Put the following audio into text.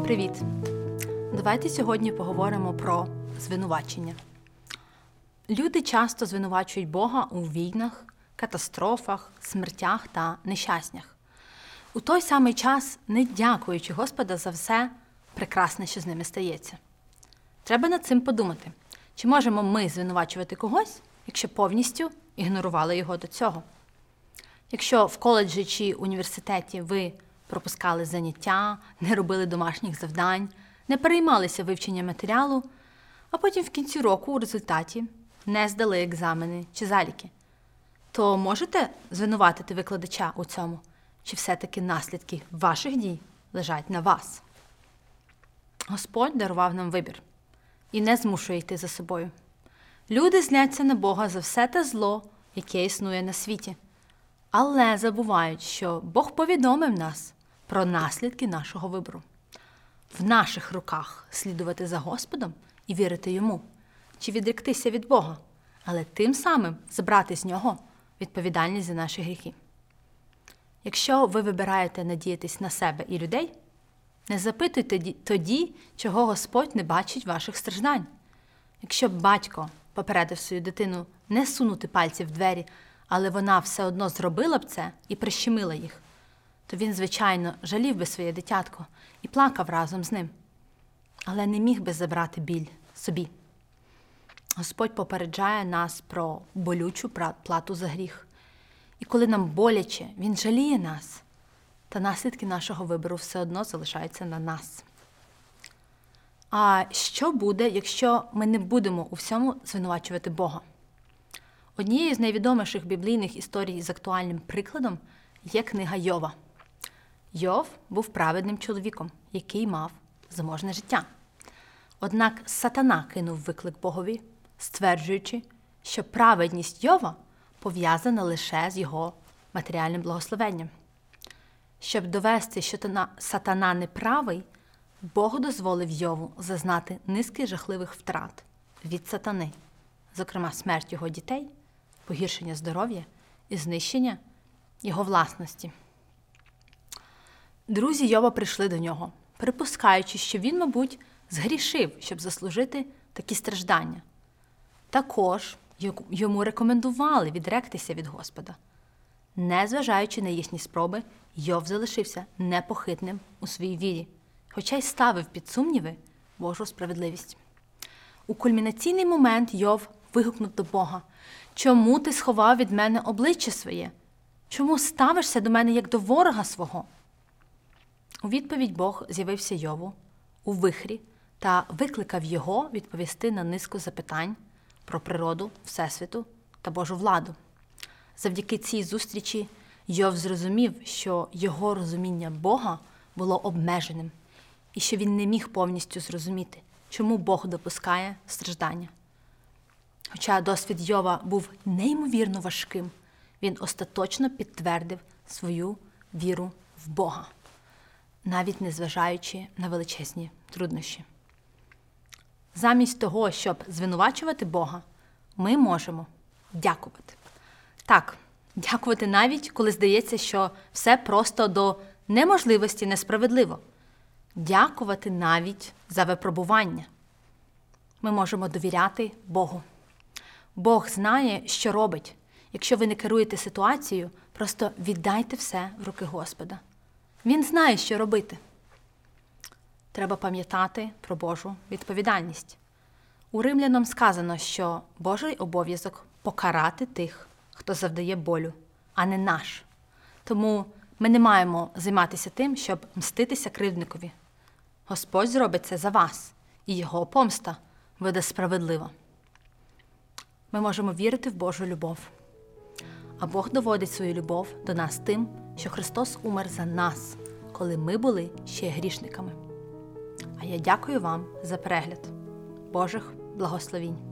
Привіт! Давайте сьогодні поговоримо про звинувачення. Люди часто звинувачують Бога у війнах, катастрофах, смертях та нещаснях. У той самий час, не дякуючи Господа за все прекрасне, що з ними стається. Треба над цим подумати, чи можемо ми звинувачувати когось, якщо повністю ігнорували його до цього. Якщо в коледжі чи університеті ви пропускали заняття, не робили домашніх завдань, не переймалися вивченням матеріалу, а потім в кінці року у результаті не здали екзамени чи заліки, то можете звинуватити викладача у цьому? Чи все-таки наслідки ваших дій лежать на вас? Господь дарував нам вибір і не змушує йти за собою. Люди зляться на Бога за все те зло, яке існує на світі, але забувають, що Бог повідомив нас про наслідки нашого вибору. В наших руках слідувати за Господом і вірити Йому, чи відректися від Бога, але тим самим забрати з Нього відповідальність за наші гріхи. Якщо ви вибираєте надіятись на себе і людей, не запитуйте тоді, чого Господь не бачить ваших страждань. Якщо б батько попередив свою дитину не сунути пальці в двері, але вона все одно зробила б це і прищемила їх, то він, звичайно, жалів би своє дитятко і плакав разом з ним, але не міг би забрати біль собі. Господь попереджає нас про болючу плату за гріх. І коли нам боляче, Він жаліє нас, та наслідки нашого вибору все одно залишаються на нас. А що буде, якщо ми не будемо у всьому звинувачувати Бога? Однією з найвідоміших біблійних історій з актуальним прикладом є книга Йова. Йов був праведним чоловіком, який мав заможне життя. Однак сатана кинув виклик Богові, стверджуючи, що праведність Йова пов'язана лише з його матеріальним благословенням. Щоб довести, що сатана неправий, Бог дозволив Йову зазнати низки жахливих втрат від сатани, зокрема смерть його дітей, погіршення здоров'я і знищення його власності. Друзі Йова прийшли до нього, припускаючи, що він, мабуть, згрішив, щоб заслужити такі страждання. Також йому рекомендували відректися від Господа. Незважаючи на їхні спроби, Йов залишився непохитним у своїй вірі, хоча й ставив під сумніви Божу справедливість. У кульмінаційний момент Йов вигукнув до Бога: «Чому ти сховав від мене обличчя своє? Чому ставишся до мене, як до ворога свого?» У відповідь Бог з'явився Йову у вихрі та викликав його відповісти на низку запитань про природу, Всесвіту та Божу владу. Завдяки цій зустрічі Йов зрозумів, що його розуміння Бога було обмеженим і що він не міг повністю зрозуміти, чому Бог допускає страждання. Хоча досвід Йова був неймовірно важким, він остаточно підтвердив свою віру в Бога, навіть незважаючи на величезні труднощі. Замість того, щоб звинувачувати Бога, ми можемо дякувати. Так, дякувати навіть, коли здається, що все просто до неможливості несправедливо. Дякувати навіть за випробування. Ми можемо довіряти Богу. Бог знає, що робить. Якщо ви не керуєте ситуацією, просто віддайте все в руки Господа. Він знає, що робити. Треба пам'ятати про Божу відповідальність. У Римлянам сказано, що Божий обов'язок – покарати тих, хто завдає болю, а не наш. Тому ми не маємо займатися тим, щоб мститися кривдникові. Господь зробить це за вас, і його помста буде справедлива. Ми можемо вірити в Божу любов. А Бог доводить свою любов до нас тим, що Христос умер за нас, коли ми були ще грішниками. А я дякую вам за перегляд. Божих благословінь!